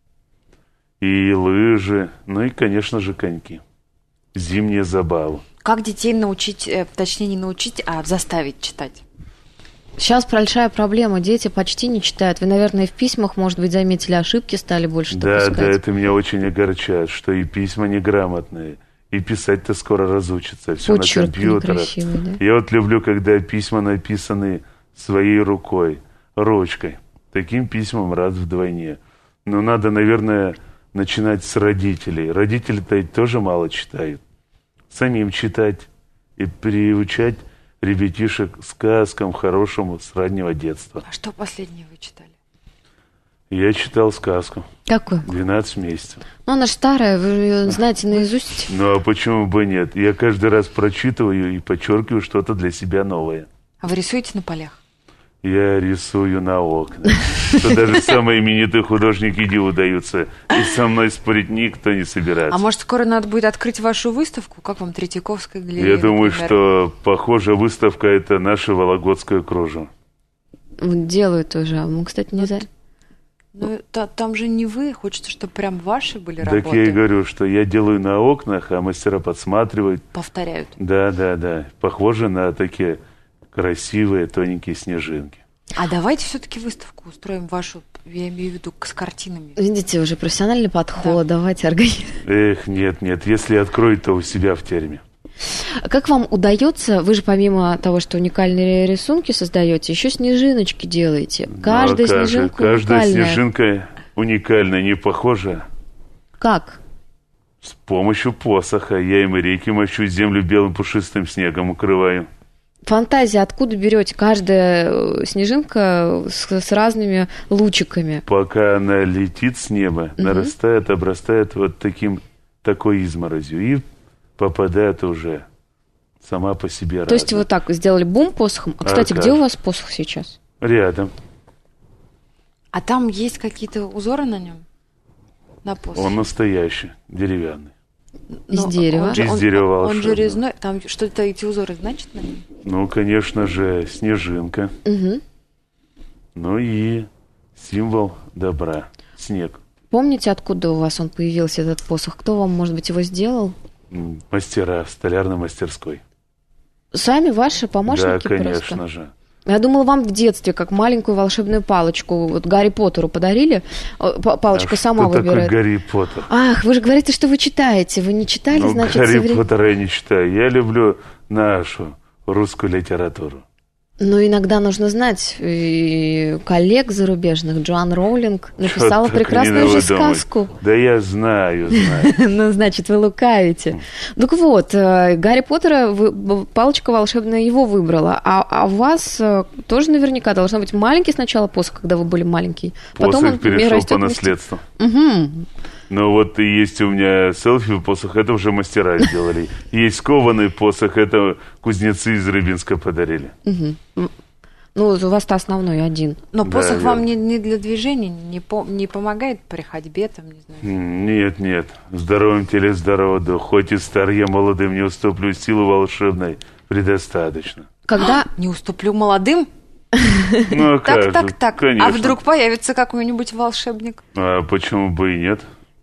и лыжи, ну и, конечно же, коньки. Зимние забавы. Как детей научить, э, точнее не научить, а заставить читать? Сейчас большая проблема. Дети почти не читают. Вы, наверное, в письмах, может быть, заметили, ошибки стали больше Да, допускать. да, это меня очень огорчает, что и письма неграмотные, и писать-то скоро разучатся, все на Почерк компьютерах. некрасивый, да? Я вот люблю, когда письма написаны своей рукой, ручкой. Таким письмам рад вдвойне. Но надо, наверное, начинать с родителей. Родители-то ведь тоже мало читают. Самим читать и приучать ребятишек сказкам хорошему с раннего детства. А что последнее вы читали? Я читал сказку Какой? двенадцать месяцев. Ну, она же старая, вы ее знаете наизусть. Ну а почему бы нет? Я каждый раз прочитываю и подчеркиваю что-то для себя новое. А вы рисуете на полях? Я рисую на окна. Что даже самые именитые художники диву даются. И со мной спорить никто не собирается. А может, скоро надо будет открыть вашу выставку? Как вам Третьяковская галерея? Я думаю, например? что, похоже, выставка – это наше Вологодское кружево. Вот делают уже. А мы, кстати, не за... Ну, та- там же не вы. Хочется, чтобы прям ваши были Так работы. я и говорю, что я делаю на окнах, а мастера подсматривают. Повторяют. Да, да, да. Похоже на такие красивые тоненькие снежинки. А давайте все-таки выставку устроим вашу, я имею в виду, с картинами. Видите, уже профессиональный подход. Давайте организуем. Эх, нет, нет. Если откроют, то у себя в терме. Как вам удается, вы же помимо того, что уникальные рисунки создаете, еще снежиночки делаете. Каждая Ну, а как же? снежинка Каждая уникальная. снежинка уникальная, не похожа. Как? С помощью посоха. Я им реки мощу, землю белым пушистым снегом укрываю. Фантазия откуда берете? Каждая снежинка с, с разными лучиками. Пока она летит с неба, Мгм. нарастает, обрастает вот таким, такой изморозью. И попадает уже сама по себе. То есть вы так сделали бум посохом. А, кстати, А где как? у вас посох сейчас? Рядом. А там есть какие-то узоры на нем? На посохе? Он настоящий, деревянный. Из Но дерева. Он же, Из он- дерева он же волшебного. резной. Там что-то эти узоры значит на нем? Ну, конечно же, снежинка. Мгм. Ну и символ добра. Снег. Помните, откуда у вас он появился, этот посох? Кто вам, может быть, его сделал? М, Мастера в столярной мастерской. Сами ваши помощники Да, конечно просто? же. Я думала, вам в детстве, как маленькую волшебную палочку, вот Гарри Поттеру подарили, О, па- палочка А сама что выбирает. такое Гарри Поттер? Ах, вы же говорите, что вы читаете. Вы не читали, Ну, значит, Гарри совре- Поттера я не читаю. Я люблю нашу русскую литературу. Но иногда нужно знать, и коллег зарубежных. Джоан Роулинг написала Чё так прекрасную не же надо думать? сказку. Да я знаю, знаю. Ну, значит, вы лукавите. Так вот, э, Гарри Поттера, вы- б- палочка волшебная его выбрала. А, а у вас э, тоже наверняка должно быть маленький сначала посох, когда вы были маленький. Потом Посох он перешел растет по вместе. наследству. Мгм. Ну вот и есть у меня селфи посох, это уже мастера сделали. Есть кованый посох, это кузнецы из Рыбинска подарили. Мгм. М. Ну, у вас-то основной один. Но Да, посох верно. вам не, не для движения, не, по- не помогает при ходьбе, там, не знаю. М, Нет, нет, в здоровом теле здорово дух. Хоть и стар я молодым, не уступлю, силы волшебной предостаточно. Когда... Не уступлю молодым? Ну а как Так, же, так, так. конечно. А вдруг появится какой-нибудь волшебник? А почему бы и нет?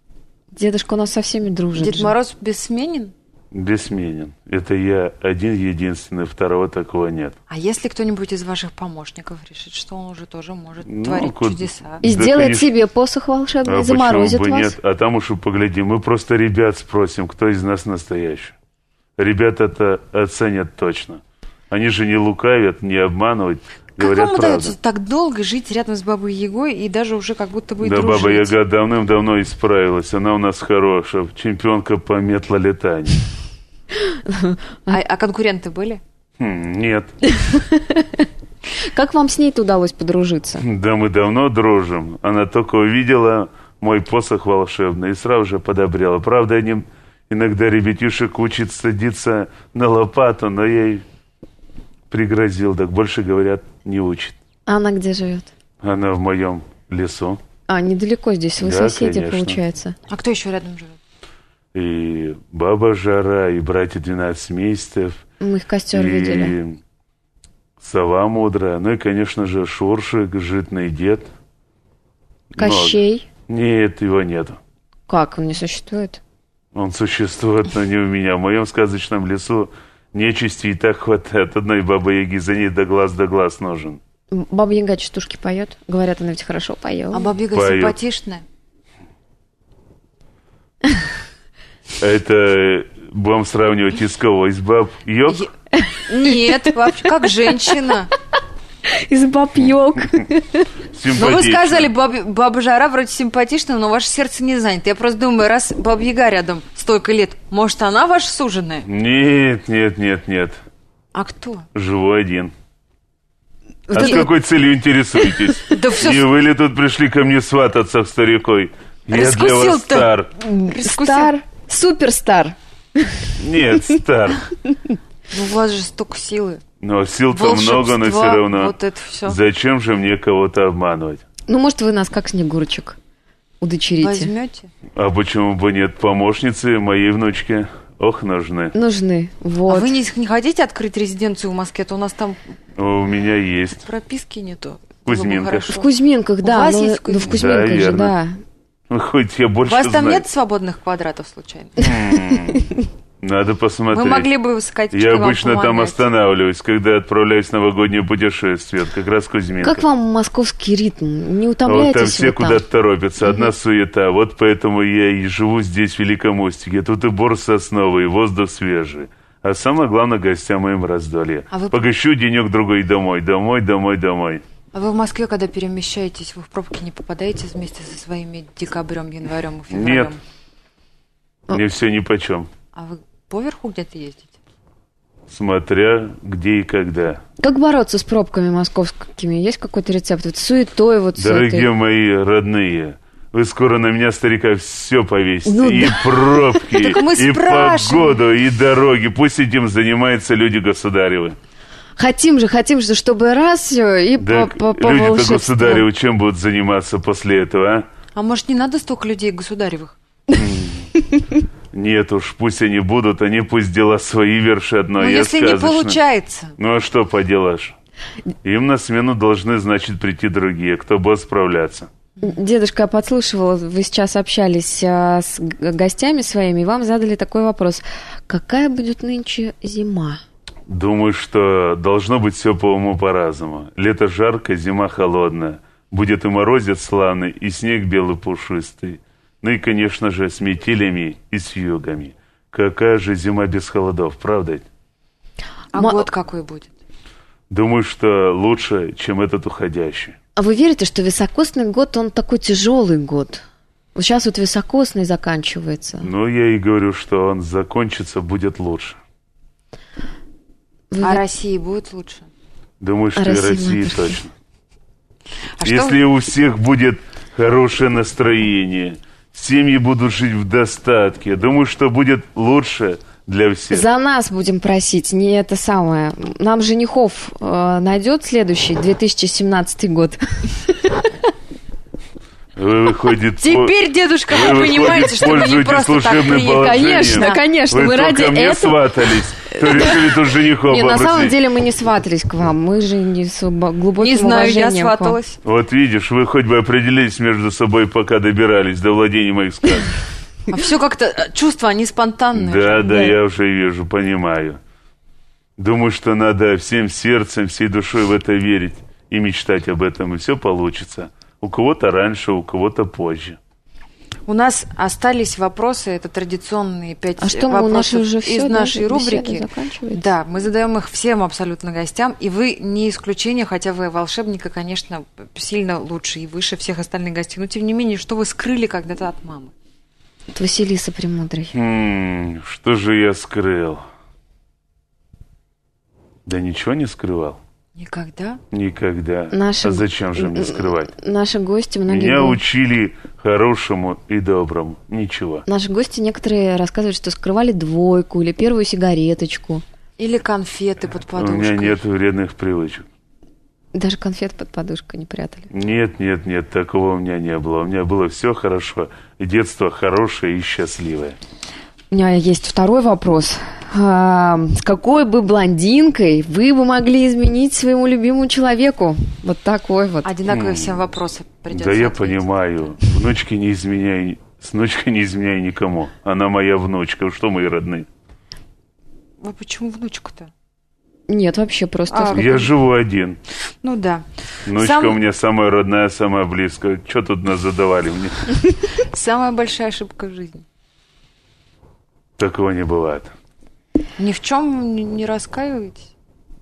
Дедушка у нас со всеми дружит. Дед же. Мороз бессменен? Бессменен. Это я один единственный, второго такого нет. А если кто-нибудь из ваших помощников решит, что он уже тоже может Ну, творить куда- чудеса? И Да, сделает конечно. себе посох волшебный, А и заморозит почему бы вас. нет? А там уж и поглядим. Мы просто ребят спросим, кто из нас настоящий. Ребята-то оценят точно. Они же не лукавят, не обманывают, Как говорят вам правду. удается так долго жить рядом с Бабой Ягой и даже уже как будто бы и Да, дружить? Баба Яга давным-давно исправилась. Она у нас хорошая, чемпионка по метлолетанию. А, а конкуренты были? Хм, нет. Как вам с ней-то удалось подружиться? Да мы давно дружим. Она только увидела мой посох волшебный и сразу же подобрела. Правда, они иногда ребятишек учат садиться на лопату, но я ей пригрозил. Так больше, говорят, не учит. А она где живет? Она в моем лесу. А, недалеко здесь, вы Да, соседи, конечно. получается. А кто еще рядом живет? И баба Жара, и братья двенадцать месяцев. Мы их костер и видели. сова мудрая. Ну и, конечно же, Шуршик, житный дед. Кощей. Много. Нет, его нету. Как, он не существует? Он существует, но не у меня. В моем сказочном лесу нечисти и так хватает. Одной бабы-яги, за ней до глаз до глаз нужен. Баба Яга частушки поет. Говорят, она ведь хорошо поет. А Баба Яга Поет. симпатичная? Это будем сравнивать из кого? Из баб Йог? Е- Нет, вообще, как женщина. Из баб Йог. Ну, вы Симпатично. сказали, баб- Баба Жара вроде симпатичная, но ваше сердце не занято. Я просто думаю, раз Баба Яга рядом столько лет, может, она ваша суженая? Нет, нет, нет, нет. А кто? Живу один. Вот А с это- какой целью интересуетесь? Да всё Не вы ли тут пришли ко мне свататься, старикой? Я для вас Раскусил-то. стар. Раскусил. Стар. Суперстар. Нет, стар. Ну, у вас же столько силы. Но сил-то Волшебства, много, но все равно. вот это всё. Зачем же мне кого-то обманывать? Ну, может, вы нас как Снегурочек удочерите. Возьмете? А почему бы нет? Помощницы моей внучки, ох, нужны. Нужны. Вот. А вы не, не хотите открыть резиденцию в Москве? То у нас там У меня есть. прописки нету. Кузьминка. Было бы В хорошо. Кузьминках, У да. вас ну, есть в ну, в Кузьминках? Кузьминках Да, же, верно. да. Ну, хоть я У больше вас там знаю. нет свободных квадратов, случайно? Надо посмотреть. Вы могли бы с Катечкой Я вам обычно там помогать. останавливаюсь, когда отправляюсь в новогоднее путешествие. Вот как раз Кузьминка. Как вам московский ритм? Не А вот там утомляетесь все вы там? куда-то торопятся, одна суета. Вот поэтому я и живу здесь, в Великом Устюге. Тут и бор сосновый, и воздух свежий. А самое главное, гостям моим раздолье. А вы- Погощу денек-другой домой, домой, домой, домой. А вы в Москве, когда перемещаетесь, вы в пробки не попадаете вместе со своими декабрем, январем и февралем? Нет. Мне все нипочем. А вы поверху где-то ездите? Смотря где и когда. Как бороться с пробками московскими? Есть какой-то рецепт? Вот суетой вот с Дорогие этой... мои родные, вы скоро на меня, старика, все повесите. Ну и да. пробки, Так мы и спрашиваем. погоду, и дороги. Пусть этим занимаются люди государевы. Хотим же, хотим же, чтобы раз все и Да, по, по, по люди-то волшебству. государевы чем будут заниматься после этого, а? А может, не надо столько людей государевых? Нет уж, пусть они будут, они пусть дела свои вершат, но Ну, я если не сказочно. получается. Ну, а что поделаешь? Им на смену должны, значит, прийти другие, кто будет справляться. Дедушка, я подслушивала, вы сейчас общались а, с г- гостями своими, и вам задали такой вопрос. Какая будет нынче зима? Думаю, что должно быть все по уму по-разному. Лето жарко, зима холодная. Будет и морозец славный, и снег белый пушистый. Ну и, конечно же, с метелями и с вьюгами. Какая же зима без холодов, правда? А Ма- год какой будет? Думаю, что лучше, чем этот уходящий. А вы верите, что високосный год, он такой тяжелый год? Вот сейчас вот високосный заканчивается. Ну, я и говорю, что он закончится, будет лучше. Вы А ве- России будет лучше? Думаю, что и Россия, России наоборот. точно. А что Если у всех будет хорошее настроение, семьи будут жить в достатке, думаю, что будет лучше для всех. За нас будем просить, не это самое. Нам женихов э, найдет следующий, две тысячи семнадцатый год. Вы, выходит, Теперь, дедушка, вы, вы выходит, понимаете, что мы не пользуетесь просто так служебным приехали. положением. Конечно, конечно, Вы мы только ради мне этого- сватались, то решили тут женихов Не, на самом попросить. деле мы не сватались к вам, мы же не с бо- глубоким Не знаю, я уважением к вам. сваталась. Вот видишь, вы хоть бы определились между собой, пока добирались до владения моих сказок. А все как-то, чувства, они спонтанные. Да, да, я уже вижу, понимаю. Думаю, что надо всем сердцем, всей душой в это верить и мечтать об этом, и все получится. У кого-то раньше, у кого-то позже. У нас остались вопросы, это традиционные пять а что, мы, у нас уже все, из да, нашей рубрики. Да, мы задаем их всем абсолютно гостям, и вы не исключение, хотя вы волшебника, конечно, сильно лучше и выше всех остальных гостей, но тем не менее, что вы скрыли когда-то от мамы? От Василиса Премудрой. М-м, что же я скрыл? Да ничего не скрывал. Никогда? Никогда. Наши... А зачем же мне скрывать? Наши гости многие... Меня были... учили хорошему и доброму. Ничего. Наши гости некоторые рассказывают, что скрывали двойку или первую сигареточку. Или конфеты под подушкой. У меня нет вредных привычек. Даже конфет под подушкой не прятали? Нет, нет, нет, такого у меня не было. У меня было все хорошо. И детство хорошее и счастливое. У меня есть второй вопрос. А, с какой бы блондинкой вы бы могли изменить своему любимому человеку? Вот такой вот. Одинаковые всем вопросы придется Да я ответить. Понимаю. Внучки не изменяй, с внучкой не изменяй никому. Она моя внучка. Что мои родные? А почему внучка-то? Нет, вообще просто... А, сколько... Я живу один. Ну да. Внучка Сам... у меня самая родная, самая близкая. Что тут нас задавали мне? Самая большая ошибка в жизни. Такого не бывает. Ни в чем не раскаиваетесь?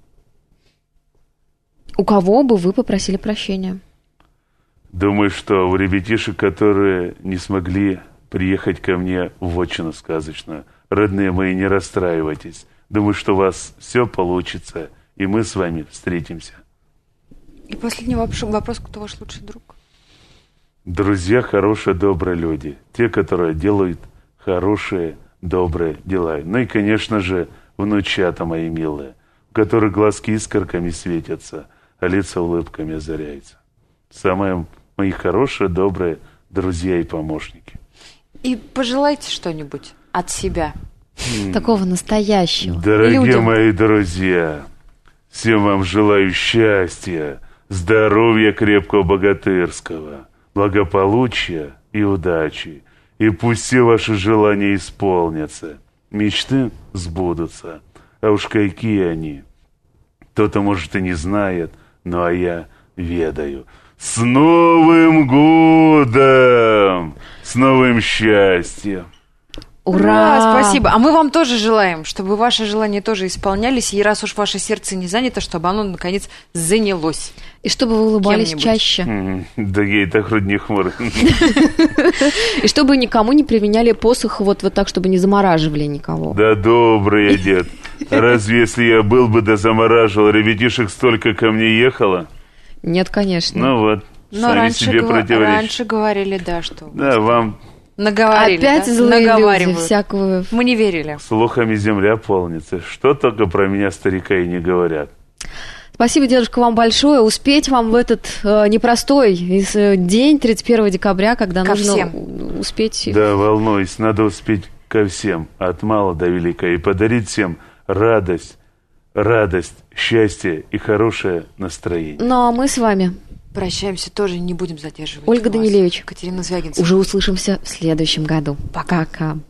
У кого бы вы попросили прощения? Думаю, что у ребятишек, которые не смогли приехать ко мне в отчину сказочную, родные мои, не расстраивайтесь. Думаю, что у вас все получится, и мы с вами встретимся. И последний вопрос, кто ваш лучший друг? Друзья хорошие, добрые люди. Те, которые делают хорошие, добрые дела. Ну и, конечно же, внучата мои милые, у которых глазки искорками светятся, а лица улыбками озаряются. Самые мои хорошие, добрые друзья и помощники. И пожелайте что-нибудь от себя. Такого настоящего. Дорогие Людям. мои друзья, всем вам желаю счастья, здоровья крепкого богатырского, благополучия и удачи. И пусть все ваши желания исполнятся, мечты сбудутся. А уж какие они, кто-то, может, и не знает, но а я ведаю. С Новым годом! С новым счастьем! Ура! Спасибо. А мы вам тоже желаем, чтобы ваши желания тоже исполнялись, и раз уж ваше сердце не занято, чтобы оно, наконец, занялось. И чтобы вы улыбались Кем-нибудь. чаще. М, Да я и так хоть не хмурый. И чтобы никому не применяли посох вот, вот так, чтобы не замораживали никого. Да добрый я дед. Разве если я был бы да замораживал, ребятишек столько ко мне ехало? Нет, конечно. Ну вот, Но сами раньше, себе гова- противоречите. раньше говорили, да, что... Да, вам Наговорили, Опять да? злые люди Наговаривают. всякую... Мы не верили. слухами земля полнится. Что только про меня старика и не говорят. Спасибо, дедушка, вам большое. Успеть вам в этот э, непростой из- э, день, тридцать первого декабря, когда Ко нужно всем. у- успеть... Да, волнуюсь, надо успеть ко всем, от мала до велика, и подарить всем радость, радость, счастье и хорошее настроение. Ну, а мы с вами Прощаемся тоже, не будем задерживать Ольга вас. Данилевич. Катерина Звягинцева. уже услышимся в следующем году. Пока-пока.